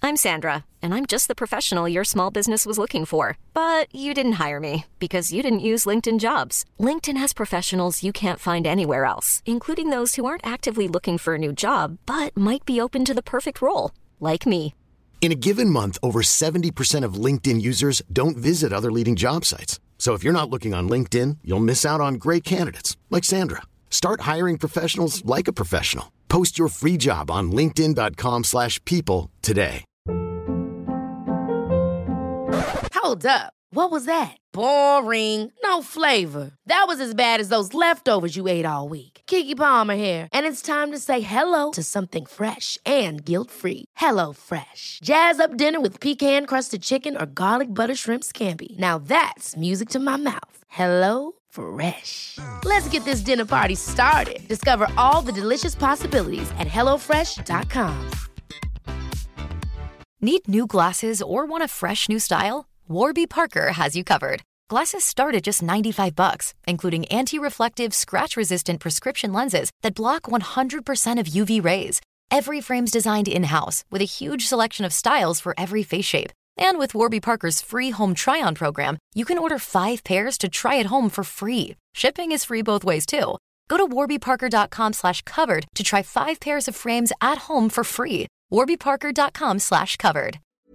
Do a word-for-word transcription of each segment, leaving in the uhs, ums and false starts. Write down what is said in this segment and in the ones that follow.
I'm Sandra, and I'm just the professional your small business was looking for. But you didn't hire me because you didn't use LinkedIn Jobs. LinkedIn has professionals you can't find anywhere else, including those who aren't actively looking for a new job, but might be open to the perfect role, like me. In a given month, over seventy percent of LinkedIn users don't visit other leading job sites. So if you're not looking on LinkedIn, you'll miss out on great candidates like Sandra. Start hiring professionals like a professional. Post your free job on linkedin.com slash people today. Hold up. What was that? Boring. No flavor. That was as bad as those leftovers you ate all week. Keke Palmer here, and it's time to say hello to something fresh and guilt-free. Hello Fresh. Jazz up dinner with pecan-crusted chicken or garlic butter shrimp scampi. Now that's music to my mouth. Hello Fresh. Let's get this dinner party started. Discover all the delicious possibilities at hello fresh dot com. Need new glasses or want a fresh new style? Warby Parker has you covered. Glasses start at just ninety-five bucks, including anti-reflective, scratch-resistant prescription lenses that block one hundred percent of U V rays. Every frame's designed in-house with a huge selection of styles for every face shape. And with Warby Parker's free home try-on program, you can order five pairs to try at home for free. Shipping is free both ways, too. Go to warbyparker.com slash covered to try five pairs of frames at home for free. warbyparker.com slash covered.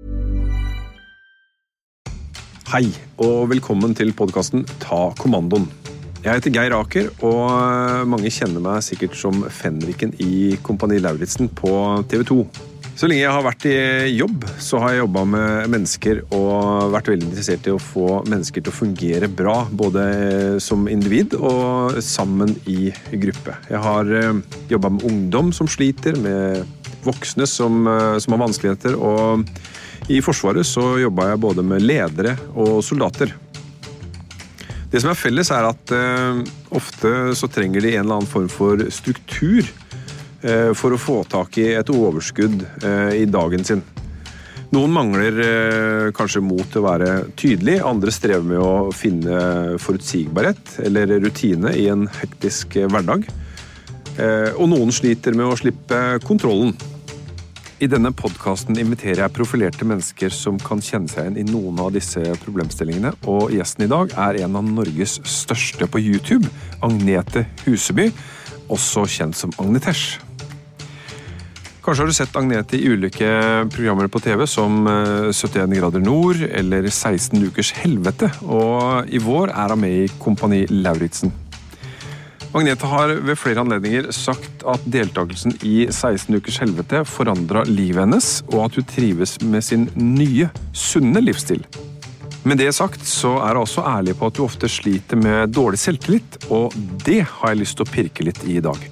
Hei, og velkommen til podcasten Ta Kommandoen. Jeg heter Geir Aker, og mange kjenner meg sikkert som Fenriken i Kompani Lauritzen på T V to. Så lenge jeg har vært i jobb, så har jeg jobbet med mennesker og vært veldig interessert i å få mennesker til å fungere bra, både som individ og sammen i gruppe. Jeg har jobbet med ungdom som sliter, med voksne som, som har vanskeligheter, og i Forsvaret så jobbet jeg både med ledere og soldater. Det som er felles er at eh, ofte så trenger de en eller annen form for struktur eh, for å få tak i et overskudd eh, i dagen sin. Noen mangler eh, kanskje mot til å være tydelig, andre strever med å finne forutsigbarhet eller rutine i en hektisk eh, hverdag. Eh, og noen sliter med å slippe kontrollen. I denne podcasten inviterer jeg profilerte mennesker som kan kjenne seg igjen i noen av disse problemstillingene, og gjesten i dag er en av Norges største på YouTube, Agnete Huseby, også kjent som Agnetesh. Kanskje har du sett Agnete i ulike programmer på T V som syttien grader nord eller seksten ukers helvete, og i vår er hun med i Kompani Lauritzen. Agnete har ved flere anledninger sagt at deltakelsen i seksten ukers helvete forandret livet hennes, og at hun trives med sin nye, sunne livsstil. Med det sagt så er hun også ærlig på at hun ofte sliter med dårlig selvtillit, og det har jeg lyst til å pirke litt i i dag.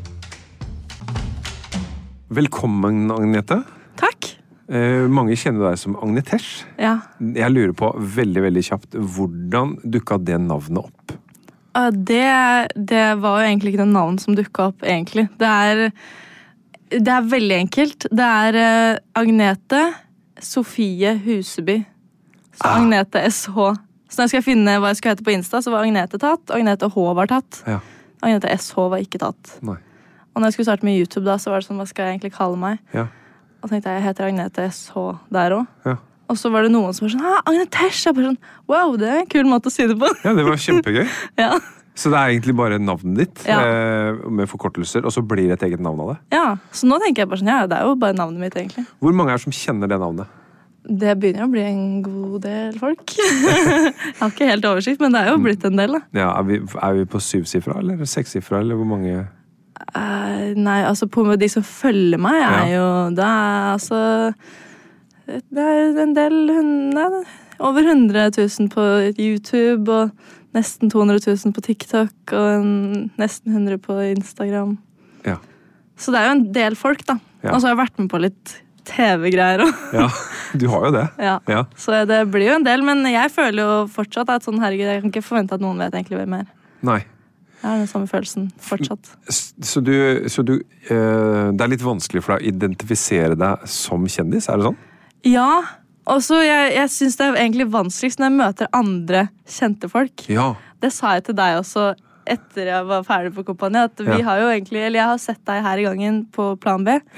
Velkommen, Agnete. Takk. Eh, mange kjenner deg som Agnetesh. Ja. Jeg lurer på veldig, veldig kjapt, hvordan dukket det navnet opp? Det, det var jo egentlig ikke det navn som dukket opp, egentlig. Det er, det er veldig enkelt. Det er uh, Agnete Sofie Huseby. Så ah. Agnete S H. Så når jeg skal finne hva jeg skal hete på Insta, så var Agnete tatt, Agnete H var tatt. Ja. Agnete S H var ikke tatt. Nei. Og når jeg skulle starte med YouTube da, så var det sånn, hva skal jeg egentlig kalle meg? Ja. Og tenkte jeg, jeg heter Agnete S H der også. Ja. Og så var det noen som var sånn, ah, Agnetesh, jeg bare sånn, wow, det er en kul måte å si det på. Ja, det var kjempegøy. Ja. Så det er egentlig bare navnet ditt, ja. eh, med forkortelser, og så blir det et eget navn av det? Ja, så nå tenker jeg bare sånn, ja, det er jo bare navnet mitt egentlig. Hvor mange er det som kjenner det navnet? Det begynner å bli en god del folk. Jeg har ikke helt oversikt, men det er jo blitt en del da. Ja, er vi, er vi på syvsifra, eller sekssifra, eller hvor mange? Uh, nei, altså på de som følger meg er ja. Jo, det er altså... Det er en del, nei, over hundre tusen på YouTube, og nesten to hundre tusen på TikTok, og en, nesten hundre på Instagram. Ja. Så det er jo en del folk da. Ja. Og så har jeg vært med på litt T V-greier også. Ja, du har jo det. Ja. Ja. Så det blir jo en del, men jeg føler jo fortsatt at sånn, herregud, jeg kan ikke forvente at noen vet egentlig mer. Nei. Jeg har den samme følelsen fortsatt. Så, du, så du, eh, det er litt vanskelig for deg å identifisere deg som kjendis, er det sånn? Ja, og så jeg, jeg synes det er egentlig vanskeligst når jeg møter andre kjente folk. Ja. Det sa jeg til deg også etter jeg var ferdig på Kompani, at vi ja. Har jo egentlig, eller jeg har sett deg her i gangen på Plan B, ja.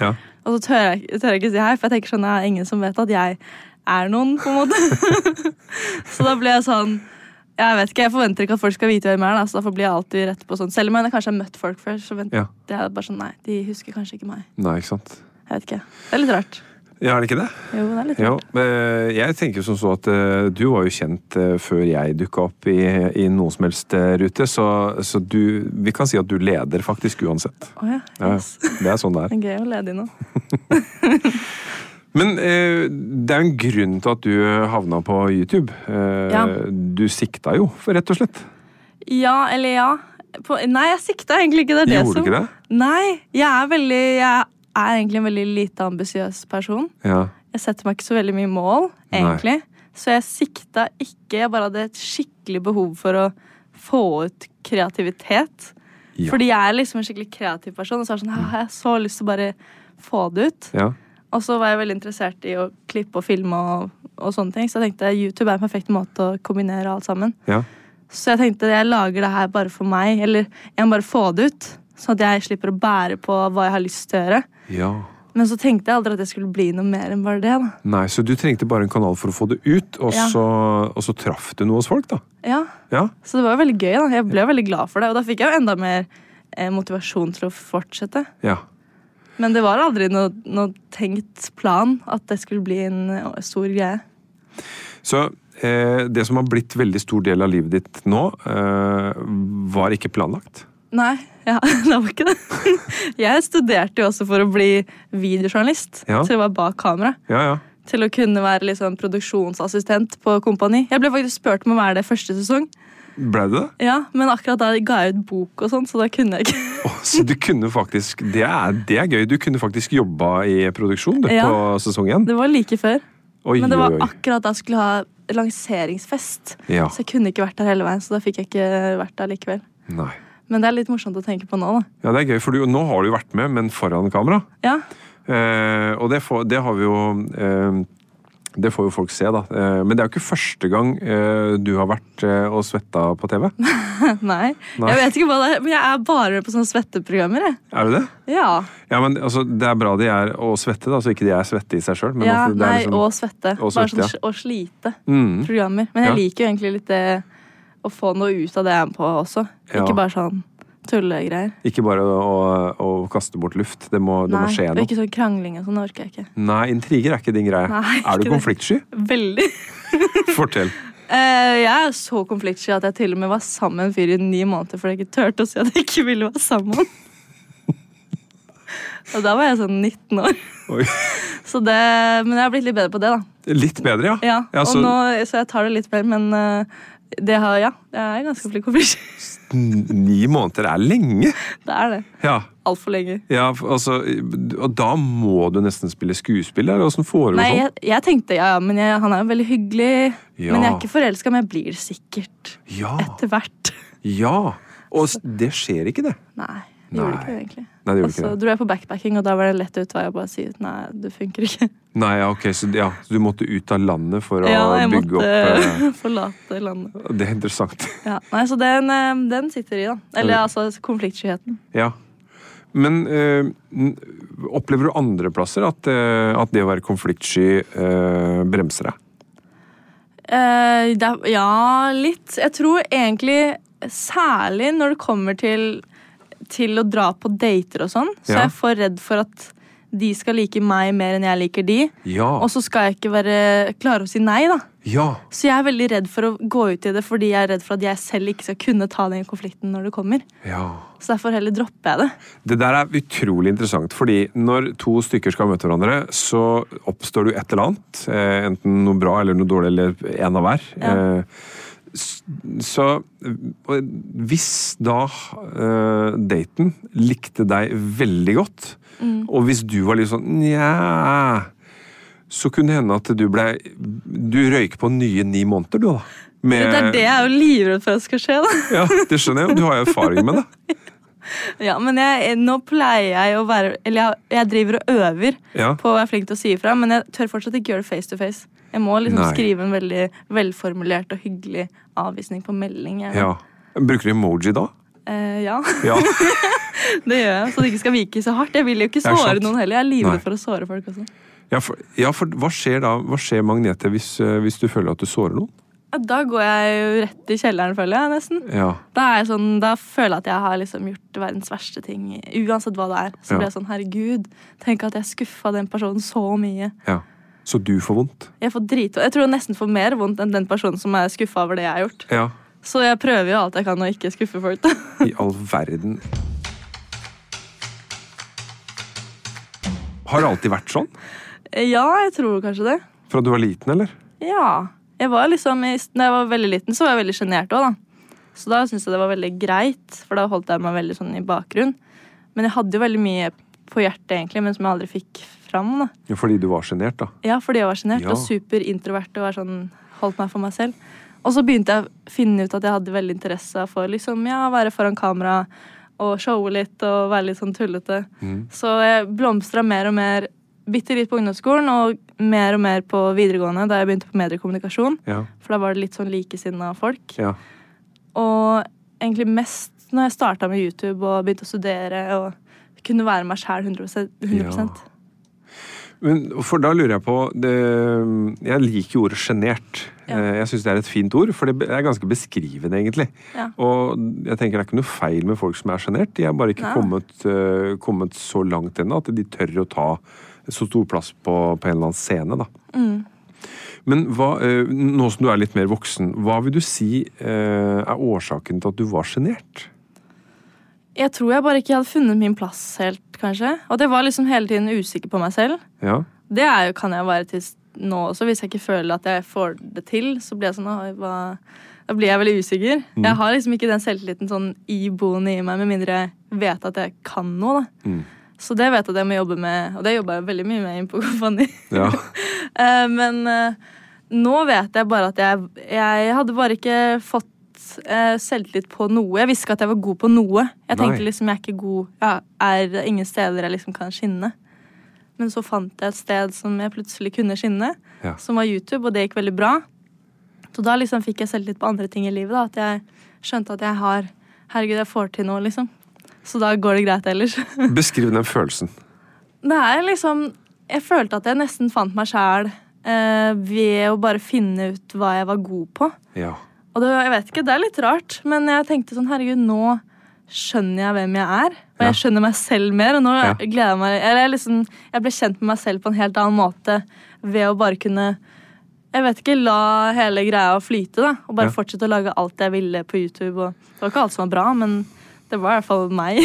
Og så tør jeg, tør jeg ikke si hei, for jeg tenker sånn, det er ingen som vet at jeg er noen, på en måte. Så da ble jeg sånn, jeg vet ikke, jeg forventer ikke at folk skal vite hvem jeg er, da, så derfor blir jeg alltid rett på sånn. Selv om jeg kanskje har møtt folk før, så vent, ja. Det er bare sånn, nei, de husker kanskje ikke meg. Nei, ikke sant? Jeg vet ikke. Det er litt rart. Ja, er det ikke det? Jo, det er litt rart. Jo, jeg tenker som så at uh, du var jo kjent uh, før jeg dukket opp i, i noen som helst uh, rute, så, så du, vi kan si at du leder faktisk uansett. Åja, oh, yes. Ja, det er sånn det er. Det er gøy å lede i nå. Men uh, det er en grunn til at du havna på YouTube. Uh, ja. Du sikta jo, rett og slett. Ja, eller ja. På, nei, jeg sikta egentlig ikke. Det er det Gjorde som... du ikke det? Nei, jeg er veldig... Jeg er egentlig en veldig lite ambisiøs person. Ja. Jeg setter meg ikke så veldig mye mål, egentlig. Nei. Så jeg sikta ikke. Jeg bare hadde et skikkelig behov for å få ut kreativitet. Ja. Fordi jeg er liksom en skikkelig kreativ person, og så er det sånn, jeg har så lyst til å bare få det ut. Ja. Og så var jeg veldig interessert i å klippe og filme og, og sånne ting. Så jeg tenkte YouTube er en perfekt måte å kombinere alt sammen. Ja. Så jeg tenkte jeg lager det her bare for meg, eller jeg må bare få det ut. Sånn at jeg slipper å bære på hva jeg har lyst til å gjøre. Ja. Men så tenkte jeg aldri at det skulle bli noe mer enn bare det. Da. Nei, så du trengte bare en kanal for å få det ut, og, ja. så, og så traff du noe hos folk, da? Ja. Ja. Så det var jo veldig gøy. Da. Jeg ble veldig glad for det, og da fikk jeg jo enda mer eh, motivasjon til å fortsette. Ja. Men det var aldri noe, noe tenkt plan at det skulle bli en stor greie. Så eh, det som har blitt veldig stor del av livet ditt nå, eh, var ikke planlagt? Nei, ja, det var ikke det. Jeg studerte jo også for å bli videojournalist, ja. Til å være bak kamera. Ja, ja. Til å kunne være liksom produksjonsassistent på Kompani. Jeg ble faktisk spurt om å være det første sesong. Ble du det? Ja, men akkurat da ga jeg ut bok og sånn, så da kunne jeg ikke. Oh, så du kunne faktisk, det er, det er gøy, du kunne faktisk jobba i produksjon du, ja. På sesongen? Det var like før. Oi, men det var oi. akkurat da jeg skulle ha lanseringsfest. Ja. Så jeg kunne ikke vært der hele veien, så da fikk jeg ikke vært der likevel. Nei. Men det er litt morsomt å tenke på nå, da. Ja, det er gøy, for du, nå har du jo vært med, men foran kamera. Ja. Eh, og det, får, det har vi jo... Eh, det får jo folk se, da. Eh, men det er jo ikke første gang eh, du har vært eh, og svetta på T V. Nei. Nei, jeg vet ikke hva det er, men jeg er bare på sånne svetteprogrammer, jeg. Er du det? Ja. Ja, men altså, det er bra de er å svette, da, så ikke de er svette i seg selv. Ja, altså, nei, liksom, og svette. Og svette, bare sånn ja. å slite mm. programmer. Men jeg ja. liker jo egentlig litt det å få noe ut av det jeg er på også. Ja. Ikke bare sånn tullegreier. Ikke bare å, å, å kaste bort luft. Det må, det nei, må skje noe. Nei, ikke sånn krangling og sånn, det orker jeg ikke. Nei, intriger er ikke din greie. Nei, er du konfliktsky? Det. Veldig. Fortell. Uh, jeg er så konfliktsky at jeg til og med var sammen med en fyr i ni måneder fordi jeg ikke tørte å si at jeg ikke ville være sammen. Og da var jeg sånn nitten år. Oi. Så det, men jeg har blitt litt bedre på det, da. Litt bedre, ja? Ja, ja så... og nå, så jeg tar det litt bedre, men uh, det har, ja, jeg er ganske flink konfliktsky. Ni måneder er lenge. Det er det. Ja. Alt for lenge. Ja, altså, og da må du nesten spille skuespill, eller hvordan foregår det? Nei, jeg, jeg tenkte, ja, men jeg, han er jo veldig hyggelig. Ja. Men jeg er ikke forelsket, men jeg blir det sikkert. Ja. Etter hvert. Ja, og det skjer ikke det. Nei, det gjorde ikke det egentlig. Nei, det gjorde og så ikke det. dro jeg på backpacking, og da var det lett utvei å bare si nei, det funker ikke. Nei, ja, ok, så, ja, så du måtte ut av landet for å ja, bygge opp... Ja, jeg måtte forlate landet. Det er interessant. Ja, nei, så den, den sitter i da. Eller altså konfliktskyheten. Ja. Men øh, opplever du andre plasser at, øh, at det å være konfliktsky øh, bremser deg? Uh, det, ja, litt. Jeg tror egentlig særlig når det kommer til, til å dra på dater og sånn, så ja. Er jeg for redd for at de skal like meg mer enn jeg liker de. Ja. Og så skal jeg ikke være klare å si nei, da. Ja. Så jeg er veldig redd for å gå ut i det, fordi jeg er redd for at jeg selv ikke skal kunne ta den konflikten når det kommer. Ja. Så derfor heller dropper jeg det. Det der er utrolig interessant, fordi når to stykker skal møte hverandre, så oppstår det et eller annet. Enten noe bra eller noe dårlig, eller en av hver. Ja. Så hvis da uh, daten likte deg veldig godt, mm. og hvis du var litt sånn nja, så kunne det hende at du ble du røyk på nye ni måneder, du da. Med, det er det jeg er jo livredd for at skal skje, da. Ja, det skjønner jeg, du har jo erfaring med det. Ja, men jeg, nå pleier jeg å være eller jeg, jeg driver og øver ja. På å være flink til å si ifra, men jeg tør fortsatt ikke gjøre det face to face. Jeg må liksom Nei. Skrive en veldig velformulert og hyggelig avvisning på melding. Jeg. Ja. Bruker du emoji da? Eh, ja. Ja. Det gjør jeg, så det ikke skal vike så hardt. Jeg vil jo ikke såre noen heller. Jeg er livredd for å såre folk også. Ja, for, ja, for hva skjer da? Hva skjer Magnete hvis, hvis du føler at du sårer noen? Da går jeg jo rett i kjelleren, føler jeg nesten. Ja. Da, er jeg sånn, da føler jeg at jeg har liksom gjort verdens verste ting. Uansett hva det er. Så ja. blir jeg sånn, herregud, tenk at jeg skuffet den personen så mye. Ja. Så du får vondt? Jeg får drit. Jeg tror jeg nesten får mer vondt enn den personen som er skuffet over det jeg har gjort. Ja. Så jeg prøver jo alt jeg kan å ikke skuffe folk da. I all verden. Har det alltid vært sånn? Ja, jeg tror kanskje det. Fra du var liten, eller? Ja. Jeg var liksom, når jeg var veldig liten, så var jeg veldig genert også da. Så da synes jeg det var veldig greit, for da holdt jeg meg veldig sånn i bakgrunn. Men jeg hadde jo veldig mye på hjertet egentlig, men som jeg aldri fikk fram da. Ja, fordi du var genert da? Ja, fordi jeg var genert ja. og super introvert og var sånn, holdt meg for meg selv. Og så begynte jeg å finne ut at jeg hadde veldig interesse for liksom, ja, være foran kamera og showe litt og være litt sånn tullete. Mm. Så jeg blomstret mer og mer bitte litt på ungdomsskolen, og mer og mer på videregående, da jeg begynte på mediekommunikasjon. Ja. For da var det litt sånn likesinnet folk. Ja. Og egentlig mest når jeg startet med YouTube og begynte å studere, og kunne være meg selv hundre prosent. hundre prosent. Ja. Men, for da lurer jeg på, det, jeg liker ordet genert. Ja. Jeg synes det er et fint ord, for det er ganske beskrivende egentlig. Ja. Og jeg tenker det er ikke noe feil med folk som er genert. De har bare ikke kommet, uh, kommet så langt ennå at de tør å ta så stor plass på, på en eller annen scene da. Mm. Men hva, uh, nå som du er litt mer voksen, hva vil du si uh, er årsaken til at du var genert? Jeg tror jeg bare ikke hadde funnet min plass helt, kanskje. Og det var liksom hele tiden usikker på meg selv. Ja. Det er jo, kan jeg være til nå også. Hvis jeg ikke føler at jeg får det til, så blir jeg sånn, hva... da blir jeg veldig usikker. Mm. Jeg har liksom ikke den selvtilliten sånn iboende i meg, med mindre jeg vet at jeg kan noe da. Mm. Så det vet jeg at jeg må jobbe med, og det jobber jeg veldig mye med inn på Kompani. Ja. Men uh, nå vet jeg bare at jeg, jeg hadde bare ikke fått uh, selvtillit på noe. Jeg visste ikke at jeg var god på noe. Jeg tenkte Nei. liksom jeg er ikke god, ja, er ingen steder jeg liksom kan skinne. Men så fant jeg et sted som jeg plutselig kunne skinne, ja. som var YouTube, og det gikk veldig bra. Så da liksom fikk jeg selvtillit på andre ting i livet, da, at jeg skjønte at jeg har, herregud, jeg får til noe, liksom. Så da går det greit ellers. Beskriv den følelsen. Det er liksom, jeg følte at jeg nesten fant meg selv eh, ved å bare finne ut hva jeg var god på. Ja. Og det, jeg vet ikke, det er litt rart, men jeg tenkte sånn, herregud, nå skjønner jeg hvem jeg er, og jeg skjønner meg selv mer, og nå ja. gleder jeg meg, eller liksom, jeg ble kjent med meg selv på en helt annen måte ved å bare kunne, jeg vet ikke, la hele greia flyte da, og bare ja. fortsette å lage alt jeg ville på YouTube, og det var ikke alt som var bra, men det var i hvert fall meg.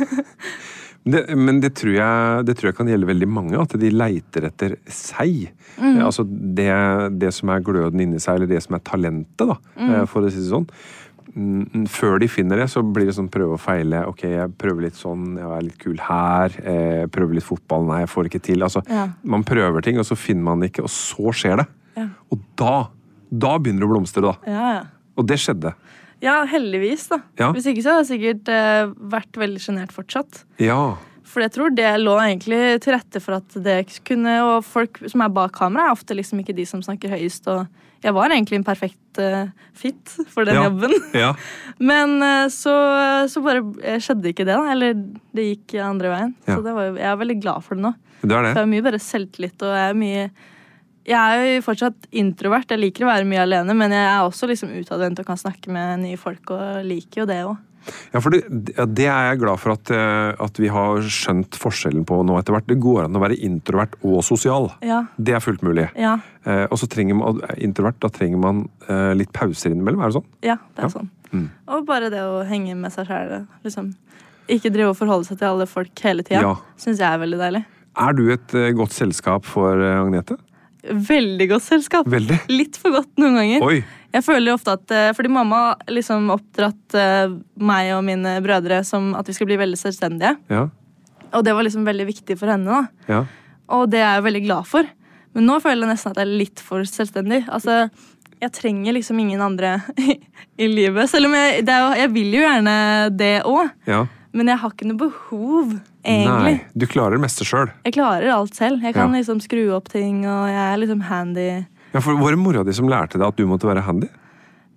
det, men det tror, jeg, det tror jeg kan gjelde veldig mange, at de leiter etter seg. Mm. Altså det, det som er gløden inni seg, eller det som er talentet da, mm. for å si det sånn. Før de finner det, så blir det sånn prøve og feile. Ok, jeg prøver litt sånn, jeg er litt kul her, jeg prøver litt fotball, nei, jeg får ikke til. Altså, ja. man prøver ting, og så finner man det ikke, og så skjer det. Ja. Og da, da begynner det å blomstre da. Ja, ja. Og det skjedde. Ja, heldigvis da. Ja. Hvis ikke så hadde jeg sikkert eh, vært veldig genert fortsatt. Ja. For jeg tror det lå egentlig til rette for at det kunne, og folk som er bak kamera er ofte liksom ikke de som snakker høyest, og jeg var egentlig en perfekt uh, fit for den ja. jobben. Ja. Men uh, så, så bare skjedde ikke det da, eller det gikk andre veien. Ja. Så det var, jeg er veldig glad for det nå. Det er det. For jeg er mye bare selvtillit, og jeg er mye... Jeg er jo fortsatt introvert, jeg liker å være mye alene, men jeg er også liksom utadvendt og kan snakke med nye folk, og liker jo det også. Ja, for det, det er jeg glad for at, at vi har skjønt forskjellen på nå etter hvert. Det går an å være introvert og sosial. Ja. Det er fullt mulig. Ja. Eh, og så trenger man, introvert, da trenger man eh, litt pauser innimellom, er det sånn? Ja, det er ja. sånn. Mm. Og bare det å henge med seg selv, liksom. Ikke drive og forholde seg til alle folk hele tiden, ja. synes jeg er veldig deilig. Er du et uh, godt selskap for uh, Agnete? Veldig godt selskap. Veldig? Litt for godt noen ganger. Oi. Jeg føler ofte at, fordi mamma liksom oppdratt uh, meg og mine brødre som at vi skal bli veldig selvstendige. Ja. Og det var liksom veldig viktig for henne da. Ja. Og det er jeg veldig glad for. Men nå føler jeg nesten at jeg er litt for selvstendig. Altså, jeg trenger liksom ingen andre i, i livet. Selv om jeg, det er, jeg vil jo gjerne det også. Ja. Men jeg har ikke noe behov, egentlig. Nei, du klarer det meste selv. Jeg klarer alt selv. Jeg kan ja. liksom skru opp ting, og jeg er liksom handy. Ja, for var det mora di som lærte deg at du måtte være handy?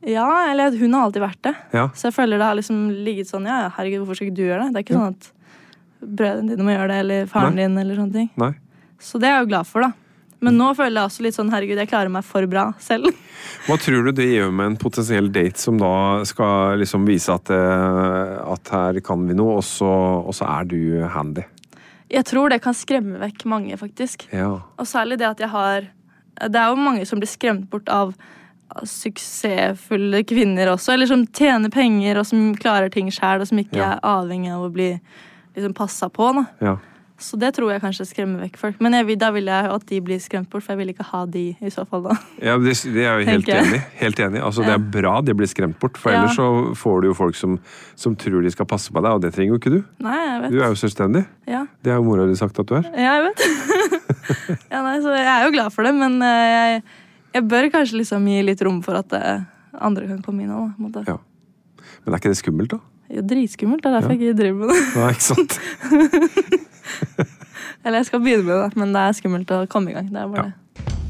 Ja, eller hun har alltid vært det. Ja. Så jeg føler det har liksom ligget sånn, ja, herregud, hvorfor skal ikke du gjøre det? Det er ikke sånn at brødrene dine må gjøre det, eller faren Nei. din, eller sånne ting. Nei. Så det er jeg jo glad for, da. Men nå føler jeg også litt sånn, herregud, jeg klarer meg for bra selv. Hva tror du det gjør med en potensiell date som da skal liksom vise at, eh, at her kan vi noe, og så, og så er du handy? Jeg tror det kan skremme vekk mange, faktisk. Ja. Og særlig det at jeg har... Det er jo mange som blir skremt bort av suksessfulle kvinner også, eller som tjener penger, og som klarer ting selv, og som ikke Ja. er avhengig av å bli liksom passet på, da. Ja. Så det tror jeg kanskje skremmer vekk folk. Men jeg, vil- da vil jeg at de blir skremt bort, for jeg vil ikke ha de i så fall da. Ja, det, det er jeg jo helt Tenker jeg. enig. Helt enig. Altså, det er bra de blir skremt bort, for Ja. ellers så får du jo folk som, som tror de skal passe på deg, og det trenger jo ikke du. Nei, jeg vet. Du er jo selvstendig. Ja, Det har jo mora di sagt at du er. ja jeg vet. ja, nei, så jeg er jo glad for det, men eh, jeg, jeg bør kanskje liksom gi litt rom for at eh, andre kan komme inn også, da. på en måte. Ja. Men er ikke det skummelt da? Det er jo dritskummelt, det er derfor jeg ikke driver med det. Nei, ikke sant? Eller jeg skal begynne med det, men det er skummelt å komme i gang. Det er bare Ja. det.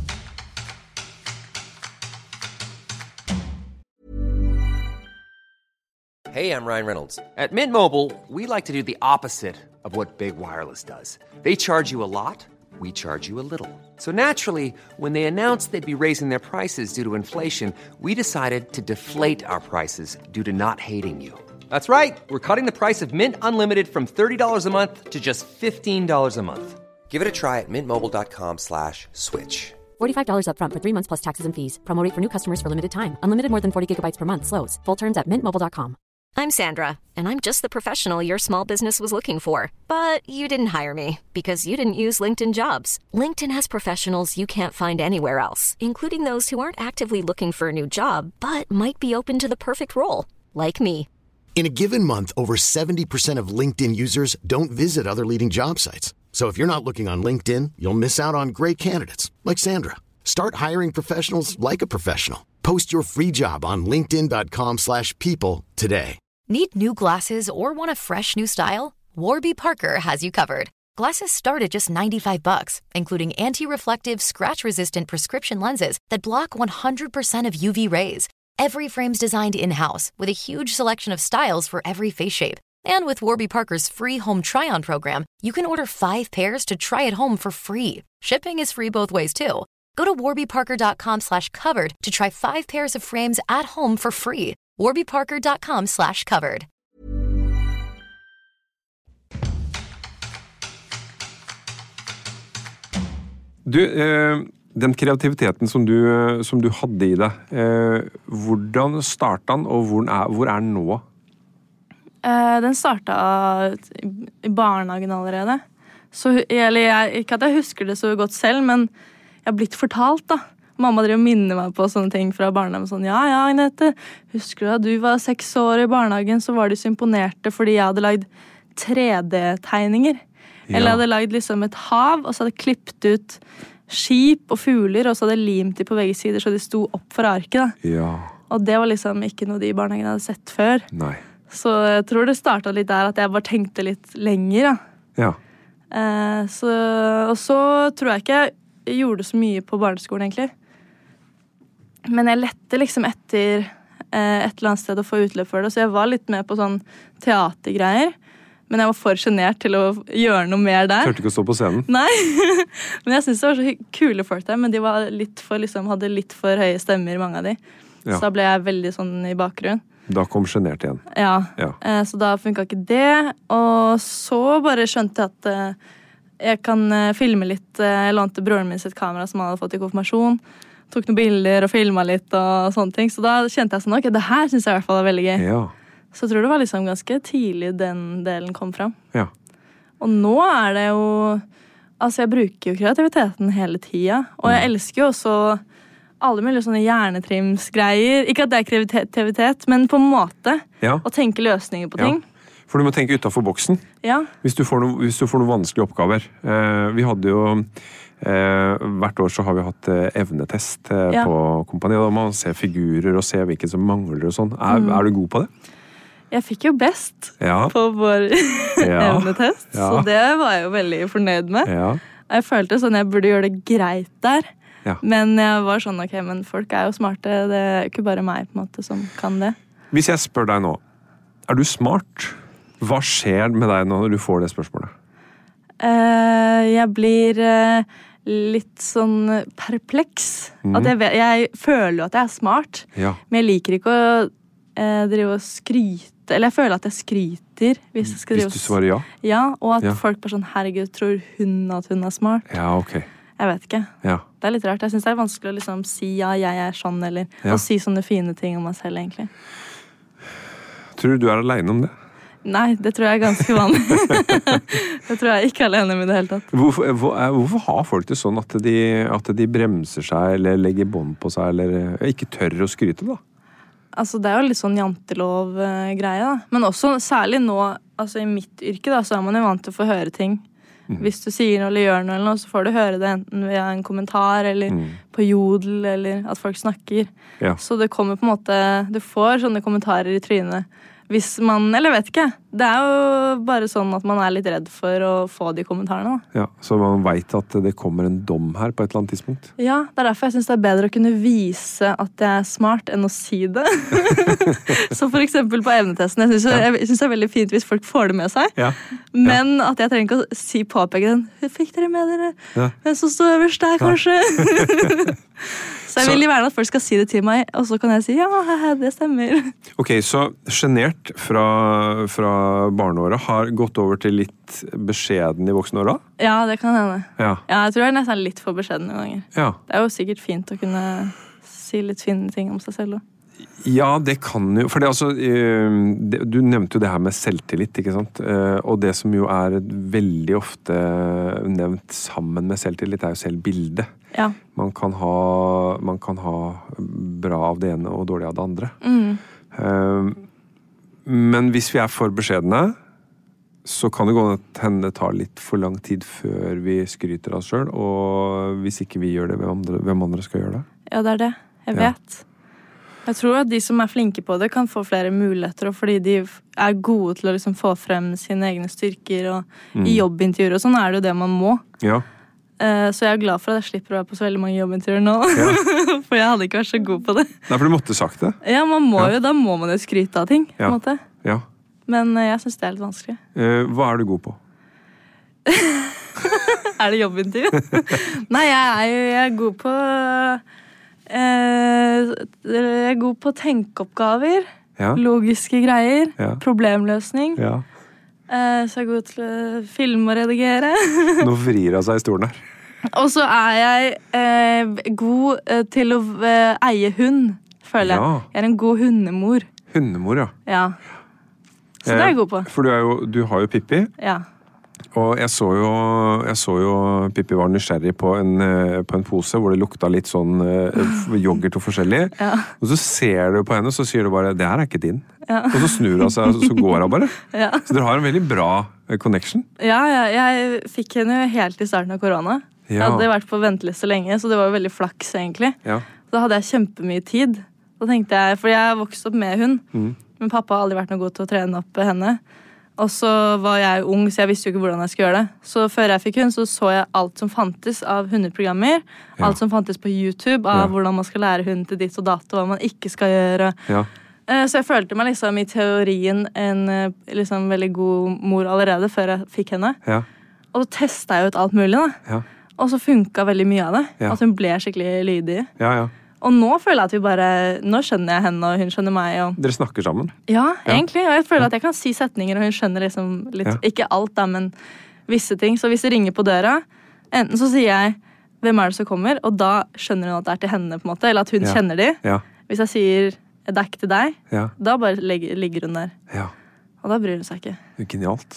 Hey, I'm Ryan Reynolds. At Mint Mobile, we like to do the opposite of what Big Wireless does. They charge you a lot, we charge you a little. So naturally, when they announced they'd be raising their prices due to inflation, we decided to deflate our prices due to not hating you. That's right. We're cutting the price of Mint Unlimited from thirty dollars a month to just fifteen dollars a month. Give it a try at mintmobile.com slash switch. forty-five dollars up front for three months plus taxes and fees. Promo rate for new customers for limited time. Unlimited more than forty gigabytes per month. Slows full terms at mint mobile dot com. I'm Sandra, and I'm just the professional your small business was looking for. But you didn't hire me because you didn't use LinkedIn Jobs. LinkedIn has professionals you can't find anywhere else, including those who aren't actively looking for a new job, but might be open to the perfect role, like me. In a given month, over seventy percent of LinkedIn users don't visit other leading job sites. So if you're not looking on LinkedIn, you'll miss out on great candidates like Sandra. Start hiring professionals like a professional. Post your free job on linkedin dot com slash people today. Need new glasses or want a fresh new style? Warby Parker has you covered. Glasses start at just ninety-five bucks, including anti-reflective, scratch-resistant prescription lenses that block one hundred percent of U V rays. Every frame's designed in-house with a huge selection of styles for every face shape. And with Warby Parker's free home try-on program, you can order five pairs to try at home for free. Shipping is free both ways, too. Go to warby parker dot com slash covered to try five pairs of frames at home for free. warby parker dot com slash covered. Du, eh, den kreativiteten som du, som du hadde i deg, eh, hvordan startet den, og hvor er, hvor er den nå? Eh, den startet i, i barnehagen allerede. Så, eller jeg, ikke at jeg husker det så godt selv, men jeg har blitt fortalt da. Mamma driver og minner meg på sånne ting fra barnehagen. Sånn, ja, ja, Agnete, husker du da du var seks år i barnehagen, så var de så imponerte fordi jeg hadde lagd tre D-tegninger. Ja. Eller jeg hadde lagd liksom et hav, og så hadde jeg klippet ut skip og fugler, og så hadde jeg limt de på begge sider, så de sto opp for arket da. Ja. Og det var liksom ikke noe de i barnehagen hadde sett før. Nei. Så jeg tror det startet litt der, at jeg bare tenkte litt lenger da. Ja. Eh, så, og så tror jeg ikke jeg gjorde så mye på barneskolen egentlig. Men jeg lette liksom etter eh, et eller annet sted å få utløp for det, så jeg var litt med på sånn teatergreier. Men jeg var for genert til å gjøre noe mer der. Hørte ikke å stå på scenen? Nei, men jeg synes det var så hy- kule folk der, men de var litt for, liksom, hadde litt for høye stemmer, mange av de. Ja. Så da ble jeg veldig sånn i bakgrunnen. Da kom genert igjen. Ja, Ja. Eh, så da funket ikke det. Og så bare skjønte jeg at eh, jeg kan eh, filme litt. Eh, jeg lånte broren min sitt kamera som han hadde fått i konfirmasjon. Tok noen bilder og filmet litt og sånne ting. Så da kjente jeg sånn, ok, det her synes jeg i hvert fall var veldig gøy. Ja. Så jeg tror det var liksom ganske tidlig den delen kom fram. Ja. Og nå er det jo... Altså, jeg bruker jo kreativiteten hele tiden. Og jeg elsker jo også alle mulige sånne hjernetrimsgreier. Ikke at det er kreativitet, men på en måte. Ja. Å tenke løsninger på Ja. ting. For du må tenke utenfor boksen. Ja. Hvis du får noen, hvis du får noen vanskelige oppgaver. Eh, vi hadde jo eh, hvert år så har vi hatt eh, evnetest eh, Ja. på kompani. Da må man se figurer og se hvilke som mangler og sånn. Er, er du god på det? Jeg fikk jo best Ja. på vår Ja. evnetest, Ja. så det var jeg jo veldig fornøyd med. Ja. Jeg følte sånn jeg burde gjøre det greit der. Ja. Men jeg var sånn, ok, men folk er jo smarte. Det er ikke bare meg på en måte som kan det. Hvis jeg spør deg nå, er du smart? Hva skjer med deg når du får det spørsmålet? Uh, jeg blir uh, litt sånn perpleks. Mm. At jeg, vet, jeg føler jo at jeg er smart, ja. Men jeg liker ikke å uh, drive og skryte. Eller jeg føler at jeg skryter. Hvis, jeg skal hvis du svarer ja? Ja, og at ja. folk bare sånn, herregud, tror hun at hun er smart? Ja, ok. Jeg vet ikke. Ja. Det er litt rart. Jeg synes det er vanskelig å liksom si ja, jeg er sånn, eller ja. å si sånne fine ting om meg selv, egentlig. Tror du du er alene om det? Nei, det tror jeg er ganske vanlig. Det tror jeg ikke er alene med det hele tatt. Hvorfor, hvor, hvorfor har folk det sånn at de, at de bremser seg, eller legger bånd på seg, eller ikke tør å skryte, da? Altså, det er jo litt sånn jantelov-greie, da. Men også, særlig nå, altså i mitt yrke, da, så er man jo vant til å få høre ting. Mm. Hvis du sier noe eller gjør noe, eller noe, så får du høre det enten via en kommentar, eller mm. på jodel, eller at folk snakker. Ja. Så det kommer på en måte, du får sånne kommentarer i trynet. Hvis man, eller vet ikke, det er jo bare sånn at man er litt redd for å få de kommentarene. Da. Ja, så man vet at det kommer en dom her på et eller annet tidspunkt? Ja, det er derfor jeg synes det er bedre å kunne vise at jeg er smart enn å si det. Så for eksempel på evnetesten, jeg synes, ja. jeg synes det er veldig fint hvis folk får det med seg. Ja. Ja. Men at jeg trenger ikke å si påpeke den. Fikk dere med dere? Ja. Hvem som står øverst der, kanskje? Ja. Så jeg vil jo gjerne at folk skal si det til meg, og så kan jeg si, ja, det stemmer. Ok, så genert fra, fra barneåret har gått over til litt beskjeden i voksenåra? Ja, det kan hende. Ja. Ja, jeg tror jeg er nesten litt for beskjeden noen ganger. Ja. Det er jo sikkert fint å kunne si litt fine ting om seg selv også. Ja, det kan jo, for det, altså, du nevnte jo det her med selvtillit, ikke sant? Og det som jo er veldig ofte nevnt sammen med selvtillit er jo selvbildet. Ja. Man kan ha, man kan ha bra av det ene og dårlig av det andre. Mm. Men hvis vi er for beskjedne, så kan det gå at henne tar litt for lang tid før vi skryter av oss selv, og hvis ikke vi gjør det, hvem andre, hvem andre skal gjøre det? Ja, det er det. Jeg vet. Ja. Jeg tror at de som er flinke på det kan få flere muligheter, og fordi de er gode til å liksom få frem sine egne styrker, og mm. i jobbintervjuer og sånn er det jo det man må. Ja. Uh, så jeg er glad for at jeg slipper å være på så veldig mange jobbintervjuer nå, ja. For jeg hadde ikke vært så god på det. Nei, for du måtte sagt det. Ja, man må ja. jo, da må man jo skryte av ting, ja. på en måte. Ja. Men uh, jeg synes det er litt vanskelig. Uh, hva er du god på? Er det jobbintervju? Nei, jeg er jo jeg er god på... Uh, jeg er god på tenkeoppgaver, ja. Logiske greier, ja. Problemløsning. Ja. Uh, så jeg er god til å filme og redigere. Nå vrir han seg i stolen her. Og så er jeg uh, god uh, til å uh, eie hund, føler jeg. Ja. Jeg er en god hundemor. Hundemor, ja. Ja. Så det er jeg god på. For du, er jo, du har jo Pippi. Ja. Og jeg så jo, jeg så jo Pippi var nysgjerrig på en, på en pose hvor det lukta litt sånn yoghurt og forskjellig. Ja. Og så ser du på henne, så sier du bare, det her er ikke din. Ja. Og så snur hun seg, og så går hun bare. Ja. Så dere har en veldig bra connection. Ja, ja, jeg fikk henne helt i starten av korona. Ja. Jeg hadde vært på venteliste lenge, så det var jo veldig flaks egentlig. Ja. Da hadde jeg kjempemye tid. Da tenkte jeg, for jeg vokste opp med hund, mm. men pappa har aldri vært noe god til å trene opp henne. Og så var jeg ung, så jeg visste jo ikke hvordan jeg skulle gjøre det. Så før jeg fikk hund, så så jeg alt som fantes av hundeprogrammer. Ja. Alt som fantes på YouTube av ja. Hvordan man skal lære hund til ditt og datt, og hva man ikke skal gjøre. Ja. Så jeg følte meg liksom i teorien en liksom veldig god mor allerede før jeg fikk henne. Ja. Og så testet jeg ut alt mulig da. Ja. Og så funket veldig mye av det. Ja. At hun ble skikkelig lydig. Ja, ja. Og nå føler jeg at vi bare, nå skjønner jeg henne, og hun skjønner meg. Og... Dere snakker sammen? Ja, egentlig. Og jeg føler ja. At jeg kan si setninger, og hun skjønner liksom litt, ja. Ikke alt da, men visse ting. Så hvis det ringer på døra, enten så sier jeg, hvem er det som kommer? Og da skjønner hun at det er til henne, på en måte, eller at hun ja. Kjenner de. Ja. Hvis jeg sier, det er ikke til deg, ja. Da bare legger, ligger hun der. Ja. Og da bryr hun seg ikke. Genialt.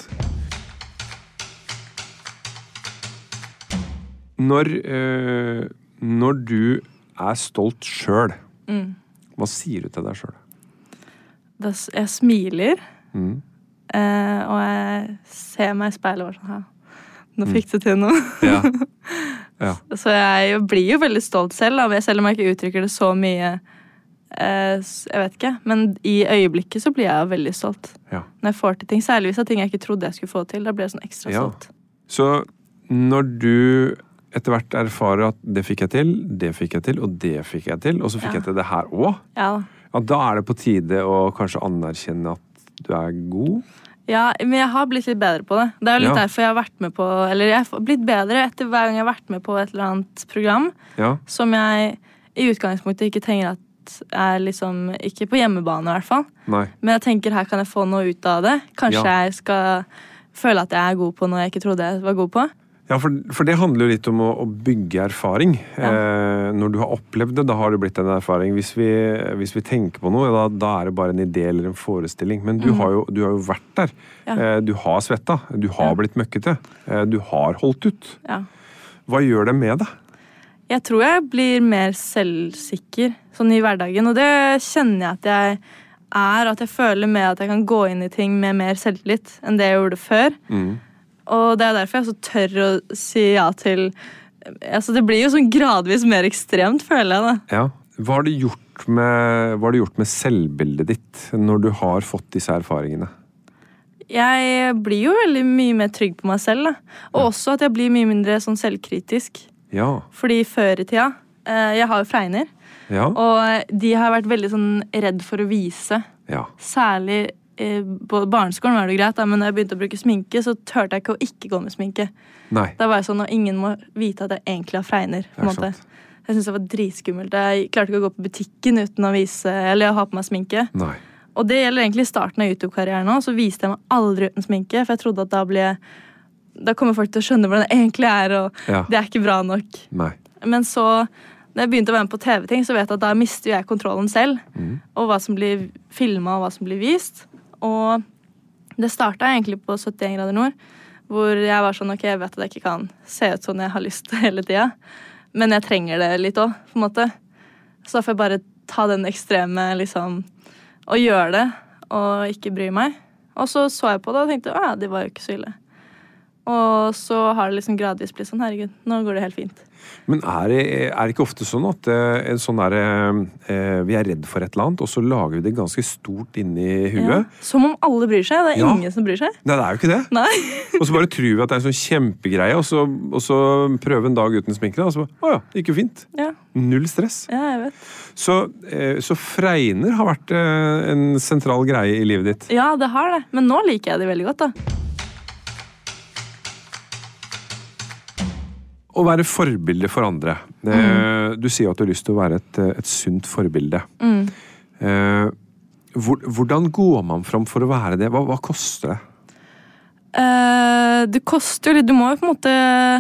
Når, øh, når du er stolt selv. Mm. Hva sier du til deg selv? Da, jeg smiler, mm. eh, og jeg ser meg i speilet og sånn, ja, nå fikk du til noe. Ja. Ja. Så jeg blir jo veldig stolt selv, selv om jeg ikke uttrykker det så mye, eh, jeg vet ikke, men i øyeblikket så blir jeg jo veldig stolt. Ja. Når jeg får til ting, særlig hvis det er ting jeg ikke trodde jeg skulle få til, da blir jeg sånn ekstra ja. stolt. Så når du etter hvert erfarer at det fikk jeg til, det fikk jeg til, og det fikk jeg til, og så fikk Ja. jeg til det her også. Ja. Ja, da er det på tide å kanskje anerkjenne at du er god. Ja, men jeg har blitt litt bedre på det. Det er jo litt Ja. derfor jeg har vært med på, eller jeg har blitt bedre etter hver gang jeg har vært med på et eller annet program, Ja, som jeg i utgangspunktet ikke tenker at er liksom, ikke på hjemmebane i hvert fall. nei. Men jeg tenker her kan jeg få noe ut av det. Kanskje Ja. jeg skal føle at jeg er god på noe jeg ikke trodde jeg var god på. Ja, for, for det handler jo litt om å, å bygge erfaring. Ja. Eh, når du har opplevd det, da har det blitt en erfaring. Hvis vi, hvis vi tenker på noe, da, da er det bare en idé eller en forestilling. Men du, Mm. har, jo, du har jo vært der. Ja. Eh, du har svetta. Du har Ja. blitt møkkete. Eh, du har holdt ut. Ja. Hva gjør det med deg? Jeg tror jeg blir mer selvsikker sånn i hverdagen, og det kjenner jeg at jeg er, at jeg føler med at jeg kan gå inn i ting med mer selvtillit enn det jeg gjorde før. Mm. Og det er derfor jeg så tør å si ja til, altså det blir jo sånn gradvis mer ekstremt, føler jeg da. Ja. Hva har, det gjort med, hva har det gjort med selvbildet ditt når du har fått disse erfaringene? Jeg blir jo veldig mye mer trygg på meg selv da. Og også at jeg blir mye mindre sånn selvkritisk. Ja. Fordi før i tida, eh, jeg har jo fregner, Ja. og de har vært veldig sånn redd for å vise. Ja. Særlig eh, på barneskolen var det greit, da, men når jeg begynte å bruke sminke, så tørte jeg ikke å ikke gå med sminke. Nei. Da var jeg sånn, og ingen må vite at jeg egentlig har fregner. På en Det er måte. sant. Jeg synes det var dritskummelt. Jeg klarte ikke å gå på butikken uten å vise, eller å ha på meg sminke. Nei. Og det gjelder egentlig i starten av YouTube-karrieren nå, så viste jeg meg aldri uten sminke, for jeg trodde at da blir jeg, da kommer folk til å skjønne hvordan det egentlig er, og Ja. det er ikke bra nok. Nei. Men så, når jeg begynte å være med på T V-ting, så vet jeg at da mister jeg kontrollen selv, Mm. og hva som blir filmet og hva som blir vist. Og det startet egentlig på syttien grader nord, hvor jeg var sånn, ok, jeg vet at jeg ikke kan se ut sånn jeg har lyst til hele tida, men jeg trenger det litt også, på en måte. Så da får jeg bare ta den ekstreme, liksom, og gjøre det, og ikke bry meg. Og så så jeg på det og tenkte, å ja, det var jo ikke så ille. Og så har det liksom gradvis blitt sånn, herregud, nå går det helt fint. Men er det, er det ikke ofte sånn at eh, en sånn der, eh, vi er redd for et eller annet, og så lager vi det ganske stort inni huet? Ja. Som om alle bryr seg, det er Ja. ingen som bryr seg. Nei, det er jo ikke det. Nei. Og så bare tror vi at det er en sånn kjempegreie, og så, og så prøve en dag uten sminke, og så bare, å ja, det gikk jo fint. Ja, Null stress. ja, jeg vet. Så, eh, så fregner har vært eh, en sentral greie i livet ditt. Ja, det har det. Men nå liker jeg det veldig godt, da. Å være forbilde for andre. Eh, du sier at du har lyst til å være et, et sunt forbilde. Mm. Eh, hvor, hvordan går man fram for å være det? Hva, hva koster det? Eh, det koster jo litt. Du må jo på en måte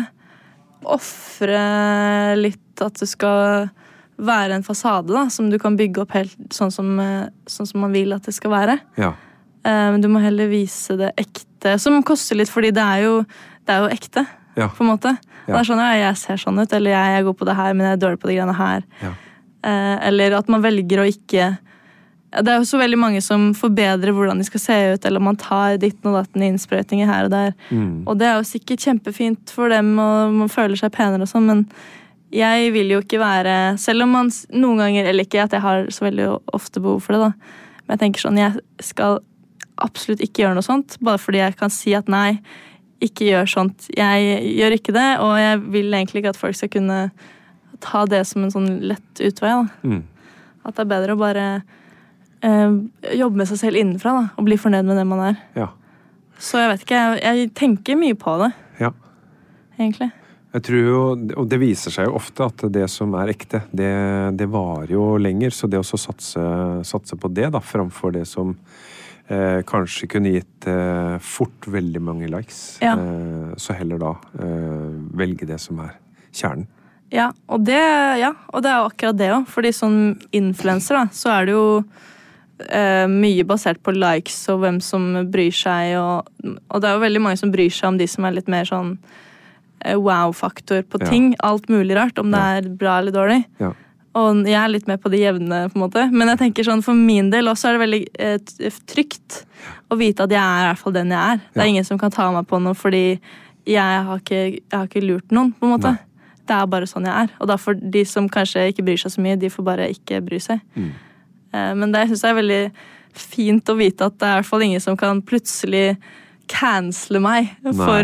offre litt at det skal være en fasade, da, som du kan bygge opp helt sånn som, eh, sånn som man vil at det skal være. Ja. Eh, men du må heller vise det ekte, som koster litt, fordi det er jo, det er jo ekte, Ja. på en måte. Og Ja. det er sånn, ja, jeg ser sånn ut, eller jeg er god på det her, men jeg er dårlig på de greiene her. Ja. Eh, eller at man velger å ikke... Det er jo så veldig mange som forbedrer hvordan de skal se ut, eller man tar ditten og datten innsprøytinger her og der. Mm. Og det er jo sikkert kjempefint for dem, og man føler seg penere og sånn, men jeg vil jo ikke være, selv om man s- noen ganger, eller ikke at jeg har så veldig ofte behov for det da, men jeg tenker sånn, jeg skal absolutt ikke gjøre noe sånt, bare fordi jeg kan si at nei, ikke gjør sånt. Jeg gjør ikke det, og jeg vil egentlig ikke at folk skal kunne ta det som en sånn lett utvei da. Mm. At det er bedre å bare eh, jobbe med seg selv innenfra da, og bli fornøyd med det man er. Ja. Så jeg vet ikke, jeg, jeg tenker mye på det, Ja. egentlig. Jeg tror jo, og det viser seg jo ofte at det som er ekte, det, det varer jo lenger. Så det å så satse, satse på det da, framfor det som eh, kanskje kunne gitt eh, fort veldig mange likes. Ja. Eh, så heller da eh, velge det som er kjernen. Ja, og det, ja, og det er jo akkurat det også. Fordi som influencer da, så er det jo eh, mye basert på likes og hvem som bryr seg. Og, og det er jo veldig mange som bryr seg om de som er litt mer sånn eh, wow-faktor på Ja. ting. Alt mulig rart, om det Ja. er bra eller dårlig. Ja. Og jeg er litt mer på det jevne, på en måte. Men jeg tenker sånn, for min del også er det veldig eh, t- trygt å vite at jeg er i hvert fall den jeg er. Det er Ja. ingen som kan ta meg på noe, fordi jeg har ikke, jeg har ikke lurt noen, på en måte. Nei. Det er bare sånn jeg er. Og da får de som kanskje ikke bryr seg så mye, de får bare ikke bry seg. Mm. Eh, Men det synes jeg er veldig fint å vite at det er i hvert fall ingen som kan plutselig cancele meg for Nei.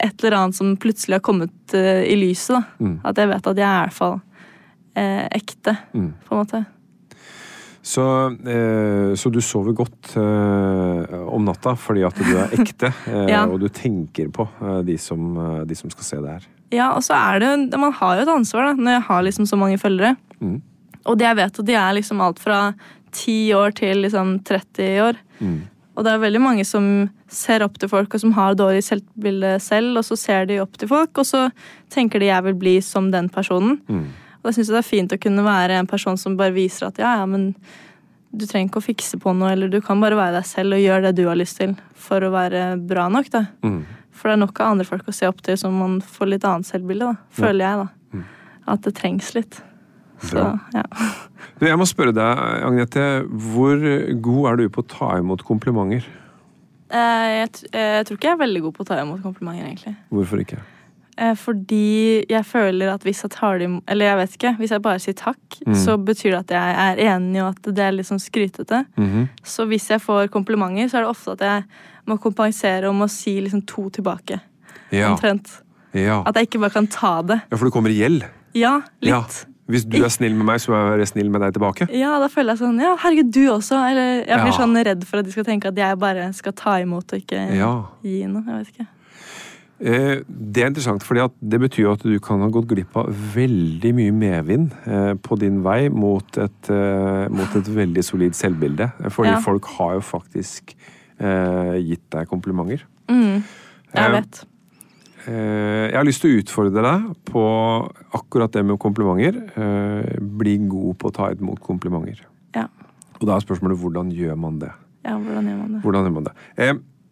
et eller annet som plutselig har kommet uh, i lyset. Da. Mm. At jeg vet at jeg er i hvert fall uh, ekte, Mm. på en måte. Så, eh, så du sover godt eh, om natta fordi at du er ekte, eh, Ja. og du tenker på eh, de, som, eh, de som skal se det her. Ja, og så er det jo, man har jo et ansvar da, når jeg har liksom så mange følgere. Mm. Og det jeg vet at de er liksom alt fra ti år til liksom tretti år. Mm. Og det er veldig mange som ser opp til folk, og som har dårlig selvbilde selv, og så ser de opp til folk, og så tenker de jeg vil bli som den personen. Mm. Og jeg synes det er fint å kunne være en person som bare viser at ja, ja, men du trenger ikke å fikse på noe, eller du kan bare være deg selv og gjøre det du har lyst til for å være bra nok, da. Mm. For det er nok av andre folk å se opp til som man får litt annet selvbilde, da. Føler jeg, da. Mm. At det trengs litt. Så, Bra. ja. Du, jeg må spørre deg, Agnete, hvor god er du på å ta imot komplimenter? Eh, Jeg, t- jeg tror ikke jeg er veldig god på å ta imot komplimenter, egentlig. Hvorfor ikke? Eh, Fordi jeg føler at hvis jeg tar det imot, eller jeg vet ikke, hvis jeg bare sier takk, Mm. så betyr det at jeg er enig og at det er litt sånn skrytete. Mhm. Så hvis jeg får komplimenter, så er det ofte at jeg må kompensere om å si liksom to tilbake. Ja. Omtrent. Ja. At jeg ikke bare kan ta det. ja, for det kommer i gjeld. Ja, Ja. litt. Hvis du er snill med meg, så er jeg snill med deg tilbake. Ja, da føler jeg sånn, ja, herregud, du også. Eller jeg blir Ja. sånn redd for at de skal tenke at jeg bare skal ta imot og ikke Ja. gi noe. Jeg vet ikke. Eh, Det er interessant, fordi at det betyr jo at du kan ha gått glipp av veldig mye medvind eh, på din vei mot et, eh, mot et veldig solid selvbilde. Fordi Ja. folk har jo faktisk eh, gitt deg komplimenter. Mm, jeg Eh, vet. Eh, Jeg har lyst til å utfordre deg på akkurat det med komplimenter. Eh, Bli god på å ta imot komplimenter. Ja. Og da er spørsmålet, hvordan gjør man det? Ja, hvordan gjør man det? Hvordan gjør man det? Eh,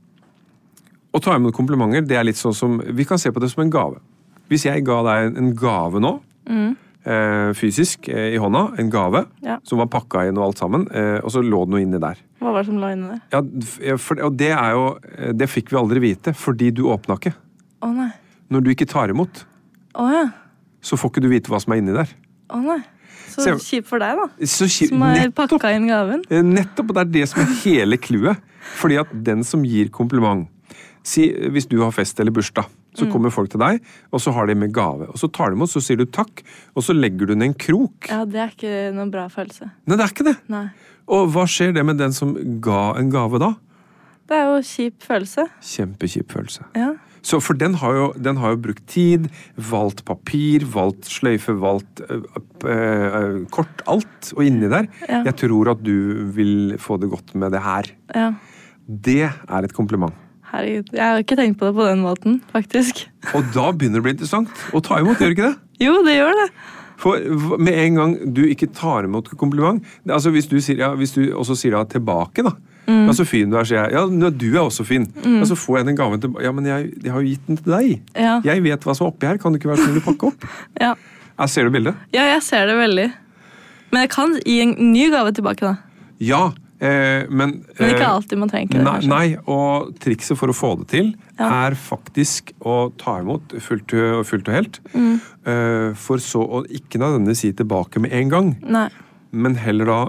Å ta imot komplimenter, det er litt sånn som, vi kan se på det som en gave. Hvis jeg ga deg en, en gave nå, Mm. eh, fysisk eh, i hånda, en gave, Ja. som var pakka inn og alt sammen, eh, og så lå det noe inni der. Hva var det som lå inne der? Ja, f- for, og det er jo, eh, det fikk vi aldri vite, fordi du åpna ikke. Å nei. Når du ikke tar imot, Å ja. så får ikke du vite hva som er inni der. Å nei. Så Se- kjipt for deg, da. Så, ki- Som har nettopp, pakka inn gaven. eh, nettopp, og det er det som er hele clouet. Fordi at den som gir kompliment, si, hvis du har fest eller bursdag, så kommer folk til deg, og så har de med gave. Og så tar de imot, så sier du takk, og så legger du ned en krok. Ja, det er ikke noen bra følelse. Nei, det er ikke det. Nei. Og hva skjer det med den som ga en gave da? Det er jo kjip følelse. Kjempekjip følelse. Ja. Så for den har, jo, den har jo brukt tid, valgt papir, valgt sløyfe, valgt øh, øh, øh, kort, alt, og inni der. Ja. Jeg tror at du vil få det godt med det her. Ja. Det er et kompliment. Herregud, jeg har ikke tenkt på det på den måten, faktisk. Og da begynner det å bli interessant å ta imot, gjør det ikke det? Jo, det gjør det. For v- med en gang du ikke tar imot kompliment, det- altså hvis du, sier, ja, hvis du også sier da tilbake da, Mm. ja, så fin du er, sier jeg, ja, nå, du er også fin. Og så får jeg den gaven tilbake, ja, men jeg, jeg har jo gitt den til deg. Ja. Jeg vet hva som er oppi her, kan du ikke være snill å pakke opp? Ja. Jeg ser du bildet? ja, jeg ser det veldig. Men jeg kan gi en ny gave tilbake, da. Ja, eh, men... Men ikke eh, alltid man trenger det, Nei, kanskje. nei, og trikset for å få det til Ja. er faktisk å ta imot fullt og, fullt og helt. Mm. Eh, for så å ikke nødvendigvis si tilbake med en gang, Nei. men heller da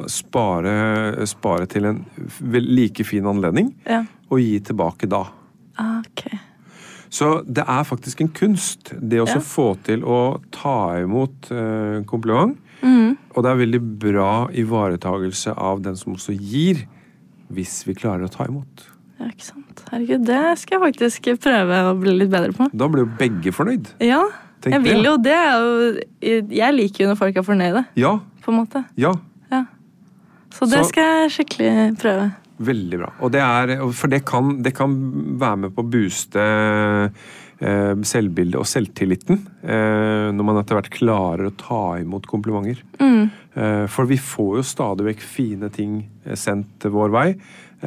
spare, spare til en vel- like fin anledning, Ja. og gi tilbake da. Ok. Så det er faktisk en kunst, det å så Ja. få til å ta imot eh, kompliment, Mm. og det er veldig bra ivaretagelse av den som også gir, hvis vi klarer å ta imot. Ja, ikke sant. Herregud, det skal jeg faktisk prøve å bli litt bedre på. Da blir jo begge fornøyd. Ja, Tenk jeg det. vil jo det. Er jo, jeg liker jo når folk er fornøyde, Ja, på en måte. ja, Ja. Så det Så- skal jeg skikkelig prøve. veldig bra. Og det er, for det kan, det kan være med på å booste eh, selvbildet og selvtilliten, eh, når man etter hvert klarer å ta imot komplimenter. Mm. Eh, for vi får jo stadig vekk fine ting eh, sendt til vår vei,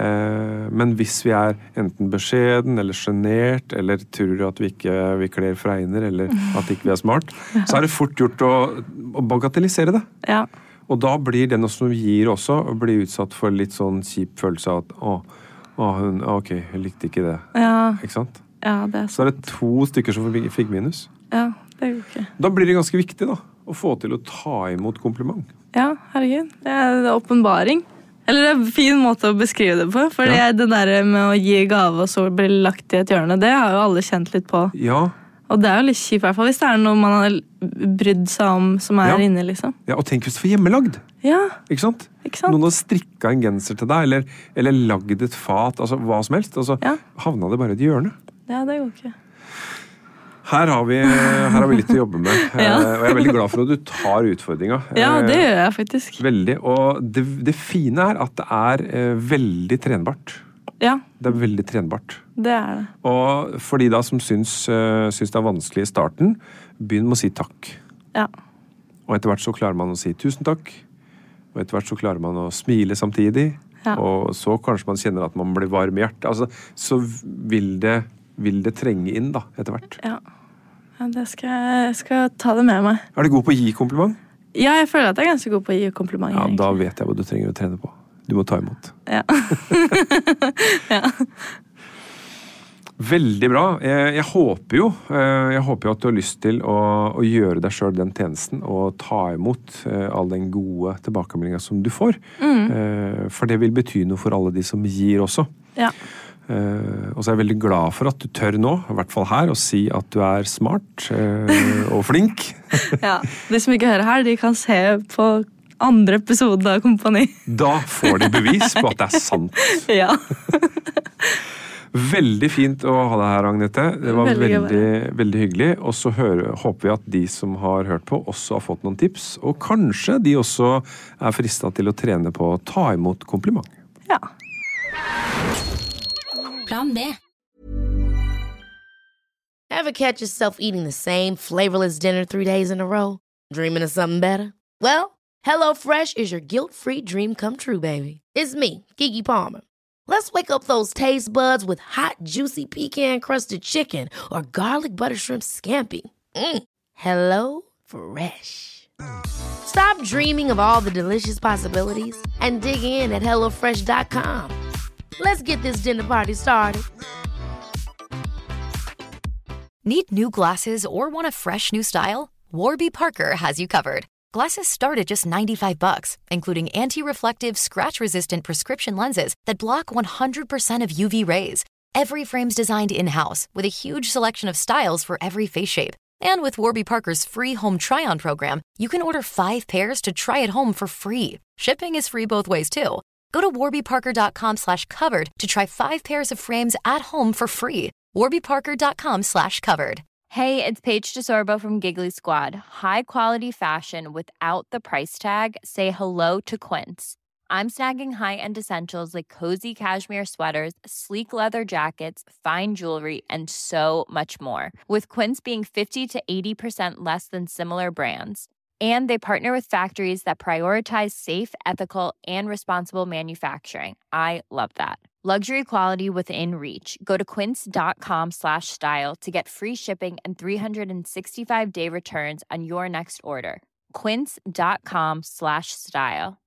eh, men hvis vi er enten beskjeden eller sjenert, eller tror at vi ikke vi kler fregner, eller at ikke vi er smart, så er det fort gjort å, å bagatellisere det. Ja. Og da blir den som gir også, blir utsatt for litt sånn kjip følelse av at å, å hun, ok, jeg likte ikke det. Ja, Ikke sant? ja, det er Så er sant. det to stykker som fikk fikk minus. Ja, det går ikke. Da blir det ganske viktig da, å få til å ta imot kompliment. Ja, herregud. Det er det er åpenbaring. Eller det er en fin måte å beskrive det på. For ja. det der med å gi gave og så bli lagt i et hjørne, det har jo alle kjent litt på. Ja. Og det er jo litt kjipt, i hvert fall hvis det er noe man har brydd seg om som er ja. inne, liksom. Ja, og tenk hvis det var hjemmelagd. Ja. Ikke sant? Ikke sant? Noen har strikket en genser til deg, eller, eller lagd et fat, altså hva som helst. Altså, ja. havna det bare i et hjørne. Ja, det går ikke. Her har, vi, her har vi litt å jobbe med, ja. og jeg er veldig glad for at du tar utfordringa. Ja, det gjør jeg faktisk. Veldig, og det, det fine er at det er eh, veldig trenbart. Ja. Det er veldig trenbart. Det er det. Og for de da som syns, uh, syns det er vanskelig i starten, begynn med å si takk. Ja. Og etter hvert så klarer man å si tusen takk. Og etter hvert så klarer man å smile samtidig. Ja. Og så kanskje man kjenner at man blir varm i hjertet. Altså, så vil det, vil det trenge inn da, etter hvert. Ja, ja det skal jeg skal ta det med meg. Er du god på å gi kompliment? Ja, jeg føler at jeg er ganske god på å gi kompliment. Ja, egentlig. Da vet jeg hva du trenger å trene på. Du må ta imot. Ja. ja. Veldig bra. Jeg, jeg håper jo jeg håper jo at du har lyst til å, å gjøre deg selv den tjenesten og ta imot all den gode tilbakemeldingen som du får. Mm. For det vil bety noe for alle de som gir også. Ja. Og så er jeg veldig glad for at du tør nå, i hvert fall her, å si at du er smart og flink. Ja, de som ikke hører her, de kan se på andre episode av Kompani. Da får de bevis på at det er sant. Ja. Veldig fint å ha deg her, Agnete. Det var veldig, veldig, veldig hyggelig. Og så hører, håper vi at de som har hørt på også har fått noen tips. Og kanskje de også er fristet til å trene på å ta imot kompliment. Ja. Plan B. Ever catch yourself eating the same flavorless dinner three days in a row? Dreaming of something better? Well, HelloFresh is your guilt-free dream come true, baby. It's me, Keke Palmer. Let's wake up those taste buds with hot, juicy pecan-crusted chicken or garlic butter shrimp scampi. Mm. Hello Fresh. Stop dreaming of all the delicious possibilities and dig in at hello fresh dot com. Let's get this dinner party started. Need new glasses or want a fresh new style? Warby Parker has you covered. Glasses start at just ninety-five bucks, including anti-reflective, scratch-resistant prescription lenses that block one hundred percent of U V rays. Every frame's designed in-house with a huge selection of styles for every face shape. And with Warby Parker's free home try-on program, you can order five pairs to try at home for free. Shipping is free both ways, too. Go to warby parker dot com slash covered to try five pairs of frames at home for free. warby parker dot com slash covered. Hey, it's Paige DeSorbo from Giggly Squad. High quality fashion without the price tag. Say hello to Quince. I'm snagging high-end essentials like cozy cashmere sweaters, sleek leather jackets, fine jewelry, and so much more. With Quince being fifty to eighty percent less than similar brands. And they partner with factories that prioritize safe, ethical, and responsible manufacturing. I love that. Luxury quality within reach. Go to quince dot com slash style to get free shipping and three sixty-five day returns on your next order. quince dot com slash style.